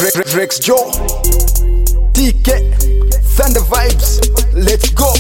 Rex Joe, TK, Thunder Vibes, let's go.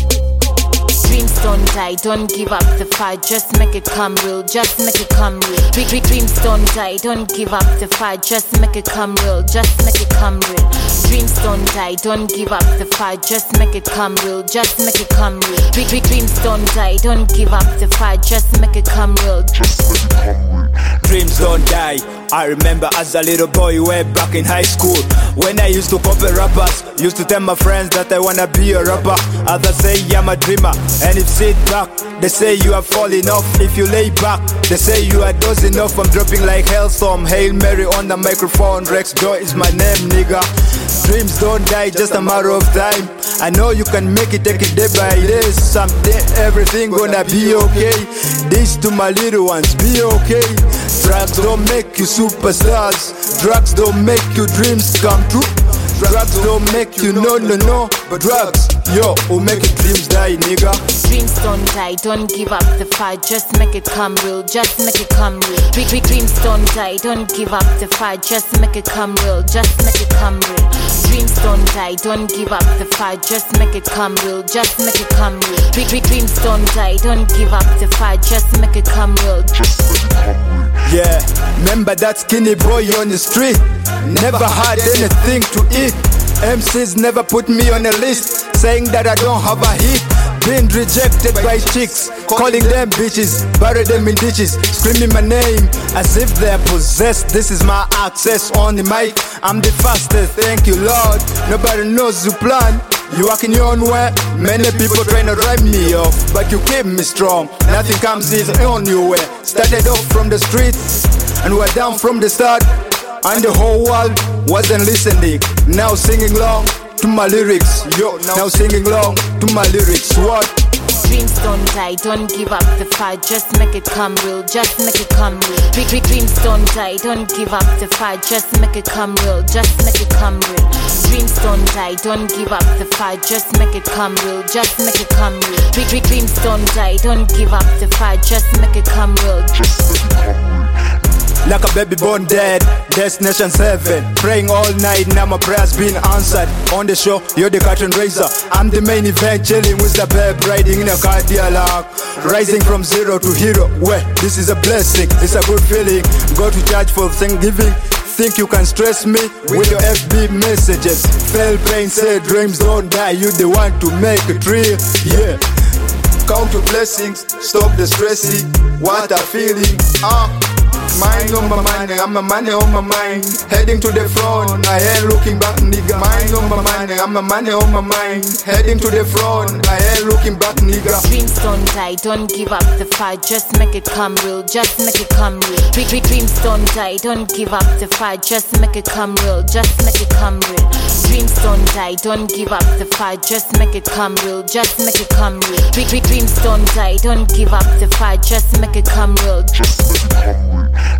Dreams don't die, don't give up the fight, just make it come real, just make it come real. Big dreams don't die, don't give up the fight, just make it come real, just make it come real. Dreams don't die, don't give up the fight, just make it come real, just make it come real. Big dreams don't die, don't give up the fight, just make it come real, just make it come real. Dreams don't die. I remember as a little boy way back in high school, when I used to copy rappers, used to tell my friends that I wanna be a rapper. Others say I'm a dreamer, and if sit back, they say you are falling off. If you lay back, they say you are dozing off. I'm dropping like Hellstorm, Hail Mary on the microphone. Rex Joe is my name, nigga. Dreams don't die, just a matter of time. I know you can make it, take it day by day. Someday everything gonna be okay. This to my little ones, be okay. Drugs don't make you superstars. Drugs don't make your dreams come true. Drugs don't make you no. But drugs, yo, will make your dreams die, nigga. Dreams don't die, don't give up the fight, just make it come real, just make it come real. Big dreams don't die, don't give up the fight, just make it come real, just make it come real. Dreams don't die, don't give up the fight, just make it come real, just make it come real. Big dreams don't die, don't give up the fight, just make it come real, just make it come real. Yeah, remember that skinny boy on the street, never had anything to eat. MCs never put me on a list, saying that I don't have a hit. Been rejected by chicks, calling them bitches, bury them in ditches, screaming my name as if they're possessed. This is my access on the mic, I'm the fastest, thank you Lord. Nobody knows the plan, you walk in your own way. Many people trying to drive me off, but you keep me strong, nothing comes easy on your way. Started off from the streets, and we're down from the start, and the whole world wasn't listening. Now singing long to my lyrics, yo, now singing long to my lyrics. What? Dreams don't die, don't give up the fight, just make it come real, just make it come real. Big dreams don't die, don't give up the fight, just make it come real, just make it come real. Dreams don't die, don't give up the fight, just make it come real, just make it come real. Big dreams don't die, don't give up the fight, just make it come real, just make it come real. Like a baby born dead, Destination 7. Praying all night, now my prayers been answered. On the show, you're the curtain raiser, I'm the main event, chilling with the babe, riding in a car dialogue. Rising from zero to hero, well, this is a blessing, it's a good feeling. Go to church for Thanksgiving. Think you can stress me with your FB messages. Fell pain, say dreams don't die, you the one to make it real, yeah. Count your blessings, stop the stressing, what a feeling, mind on my mind, I'm a money on my mind. Heading to the front, I ain't looking back, nigga. Mind on my mind, I'm a money on my mind. Heading to the front, I ain't looking back, nigga. Dreams don't die, don't give up the fight, just make it come real, just make it come real. Big dreams don't die, don't give up the fight, just make it come real, just make it come real. Dreams don't die, don't give up the fight, just make it come real, just make it come real. Big dreams don't die, don't give up the fight, just make it come real, just make it come real.